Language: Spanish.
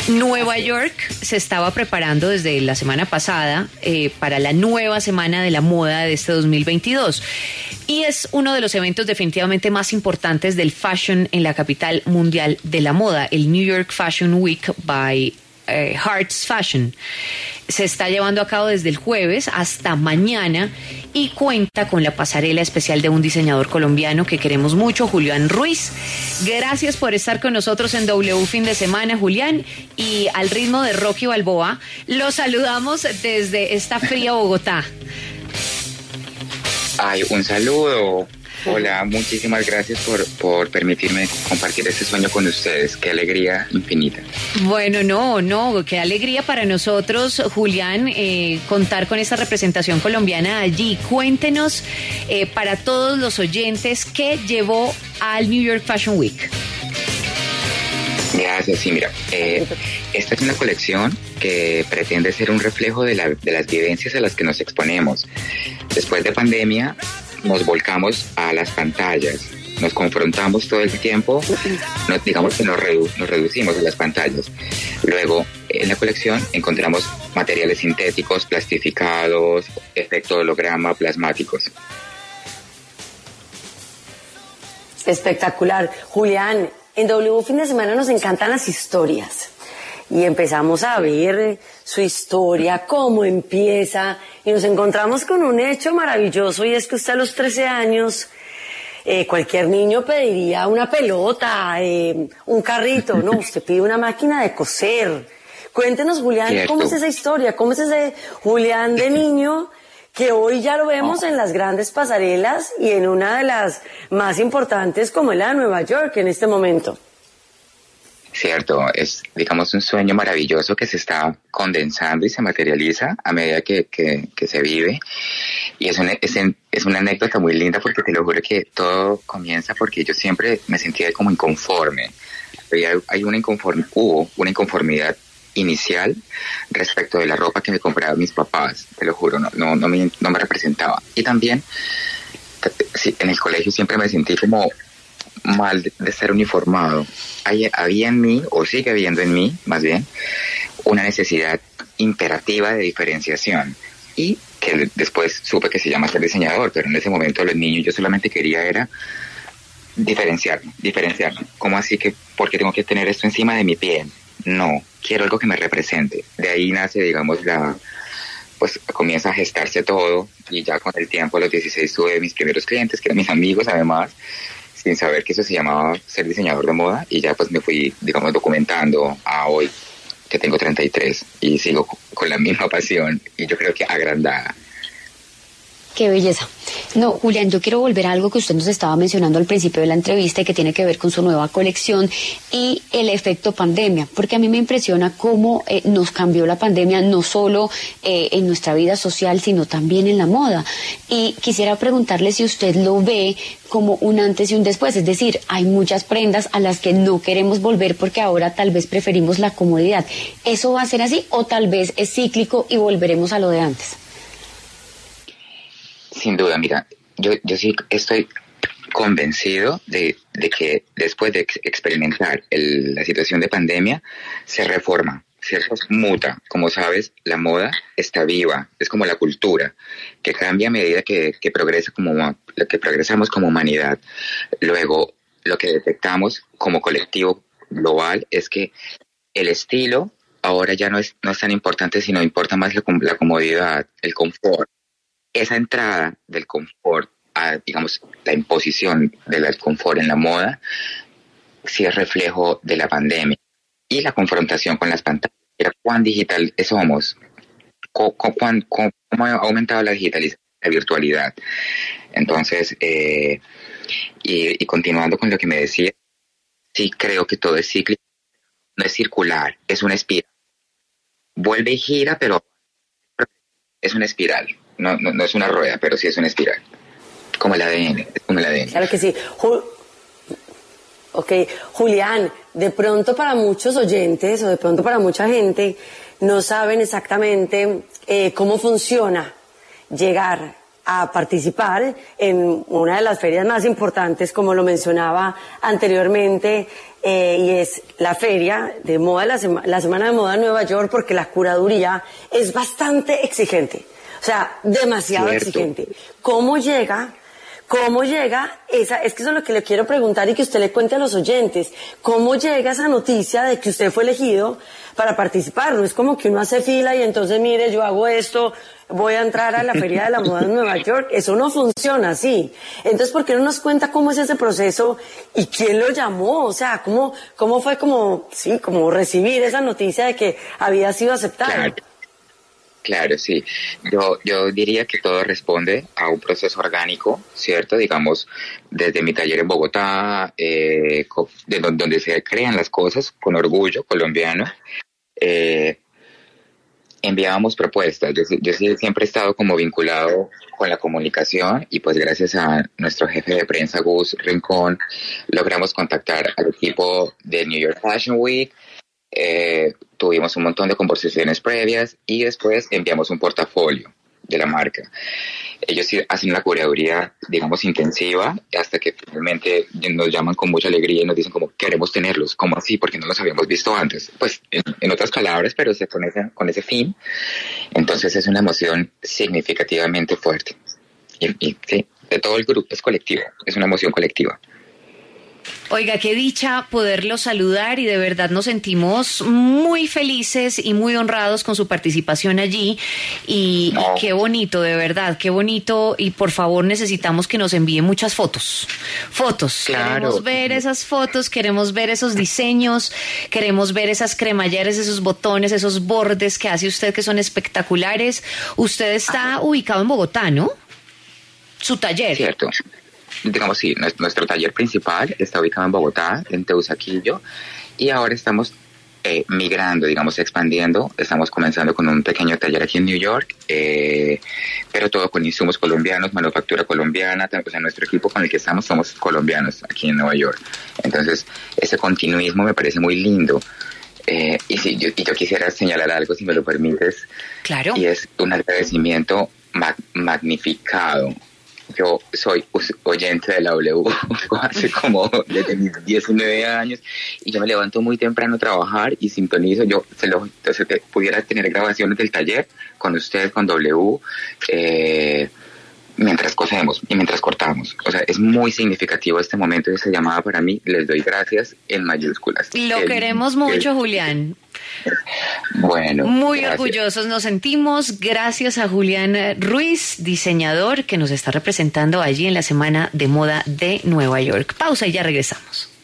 Nueva York se estaba preparando desde la semana pasada para la nueva semana de la moda de este 2022 y es uno de los eventos definitivamente más importantes del fashion en la capital mundial de la moda, el New York Fashion Week by Hearts Fashion. Se está llevando a cabo desde el jueves hasta mañana y cuenta con la pasarela especial de un diseñador colombiano que queremos mucho, Julián Ruiz. Gracias por estar con nosotros en W Fin de Semana, Julián. Y al ritmo de Rocky Balboa, los saludamos desde esta fría Bogotá. Ay, un saludo. Hola, muchísimas gracias por permitirme compartir este sueño con ustedes. Qué alegría infinita. Bueno, no, qué alegría para nosotros, Julián, contar con esta representación colombiana allí. Cuéntenos para todos los oyentes qué llevó al New York Fashion Week. Gracias, sí, mira, esta es una colección que pretende ser un reflejo de las vivencias a las que nos exponemos. Después de pandemia, nos volcamos a las pantallas, nos confrontamos todo el tiempo, digamos que nos reducimos a las pantallas. Luego, en la colección encontramos materiales sintéticos, plastificados, efecto holograma, plasmáticos. Espectacular. Julián, en W Fin de Semana nos encantan las historias. Y empezamos a ver su historia, cómo empieza, y nos encontramos con un hecho maravilloso, y es que usted a los 13 años, cualquier niño pediría una pelota, un carrito, no, usted pide una máquina de coser. Cuéntenos, Julián, ¿cómo es esa historia? ¿Cómo es ese Julián de niño que hoy ya lo vemos en las grandes pasarelas y en una de las más importantes como es la de Nueva York en este momento? Cierto, es, digamos, un sueño maravilloso que se está condensando y se materializa a medida que se vive. Y es una anécdota muy linda porque te lo juro que todo comienza porque yo siempre me sentía como inconforme. Hubo una inconformidad inicial respecto de la ropa que me compraban mis papás, te lo juro, no me representaba. Y también en el colegio siempre me sentí como mal de ser uniformado. Había en mí, o sigue habiendo en mí, más bien, una necesidad imperativa de diferenciación. Y que después supe que se llama ser diseñador, pero en ese momento los niños yo solamente quería era diferenciarme. ¿Cómo así que, por qué tengo que tener esto encima de mi piel? No, quiero algo que me represente. De ahí nace, digamos, pues comienza a gestarse todo, y ya con el tiempo, a los 16 tuve mis primeros clientes, que eran mis amigos además, sin saber que eso se llamaba ser diseñador de moda, y ya pues me fui, digamos, documentando a hoy, que tengo 33, y sigo con la misma pasión, y yo creo que agrandada. Qué belleza. No, Julián, yo quiero volver a algo que usted nos estaba mencionando al principio de la entrevista y que tiene que ver con su nueva colección y el efecto pandemia, porque a mí me impresiona cómo nos cambió la pandemia, no solo en nuestra vida social, sino también en la moda. Y quisiera preguntarle si usted lo ve como un antes y un después, es decir, hay muchas prendas a las que no queremos volver porque ahora tal vez preferimos la comodidad. ¿Eso va a ser así o tal vez es cíclico y volveremos a lo de antes? Sin duda, mira, yo sí estoy convencido de que después de experimentar la situación de pandemia, se reforma, ¿cierto? Muta. Como sabes, la moda está viva, es como la cultura, que cambia a medida que progresamos como humanidad. Luego, lo que detectamos como colectivo global es que el estilo ahora ya no es tan importante, sino importa más la comodidad, el confort. Esa entrada del confort a, digamos, la imposición del confort en la moda, sí es reflejo de la pandemia. Y la confrontación con las pantallas. Mira cuán digital somos, cómo ha aumentado la digitalización, la virtualidad. Entonces, y continuando con lo que me decía, sí creo que todo es cíclico, no es circular, es una espiral. Vuelve y gira, pero es una espiral. No es una rueda, pero sí es una espiral. Como el ADN, es como el ADN. Claro que sí. Julián, de pronto para muchos oyentes o de pronto para mucha gente no saben exactamente cómo funciona llegar a participar en una de las ferias más importantes, como lo mencionaba anteriormente, y es la feria de moda, la Semana de Moda en Nueva York, porque la curaduría es bastante exigente, o sea, demasiado exigente. ¿Cómo llega esa, es que eso es lo que le quiero preguntar y que usted le cuente a los oyentes, cómo llega esa noticia de que usted fue elegido para participar? No es como que uno hace fila y entonces, mire, yo hago esto, voy a entrar a la Feria de la Moda en Nueva York. Eso no funciona así. Entonces, ¿por qué no nos cuenta cómo es ese proceso y quién lo llamó? O sea, cómo fue como recibir esa noticia de que había sido aceptado. Claro, sí. Yo diría que todo responde a un proceso orgánico, ¿cierto? Digamos, desde mi taller en Bogotá, donde se crean las cosas con orgullo colombiano, enviábamos propuestas. Yo siempre he estado como vinculado con la comunicación y pues gracias a nuestro jefe de prensa, Gus Rincón, logramos contactar al equipo de New York Fashion Week. Tuvimos un montón de conversaciones previas y después enviamos un portafolio de la marca. Ellos sí hacen una curaduría, digamos, intensiva, hasta que finalmente nos llaman con mucha alegría y nos dicen como, queremos tenerlos. ¿Cómo así? Porque no los habíamos visto antes. Pues, en otras palabras, pero con ese fin. Entonces es una emoción significativamente fuerte. Y sí, de todo el grupo, es colectivo, es una emoción colectiva. Oiga, qué dicha poderlo saludar y de verdad nos sentimos muy felices y muy honrados con su participación allí y qué bonito, de verdad, qué bonito, y por favor necesitamos que nos envíe muchas fotos. Claro. Queremos ver esas fotos, queremos ver esos diseños, queremos ver esas cremalleras, esos botones, esos bordes que hace usted que son espectaculares. Usted está ubicado en Bogotá, ¿no? Su taller. Cierto. Digamos, sí, nuestro taller principal está ubicado en Bogotá, en Teusaquillo, y ahora estamos migrando, digamos, expandiendo. Estamos comenzando con un pequeño taller aquí en New York, pero todo con insumos colombianos, manufactura colombiana. O sea, nuestro equipo con el que estamos somos colombianos aquí en Nueva York. Entonces, ese continuismo me parece muy lindo. Y sí, yo quisiera señalar algo, si me lo permites. Claro. Y es un agradecimiento magnificado. Yo soy oyente de la W hace como desde mis 19 años y yo me levanto muy temprano a trabajar y sintonizo. Entonces pudiera tener grabaciones del taller con usted, con W, mientras cosemos y mientras cortamos. O sea, es muy significativo este momento de esa llamada para mí. Les doy gracias en mayúsculas. Lo queremos mucho, Julián. Bueno, muy gracias. Orgullosos nos sentimos. Gracias a Julián Ruiz, diseñador que nos está representando allí en la Semana de Moda de Nueva York. Pausa y ya regresamos.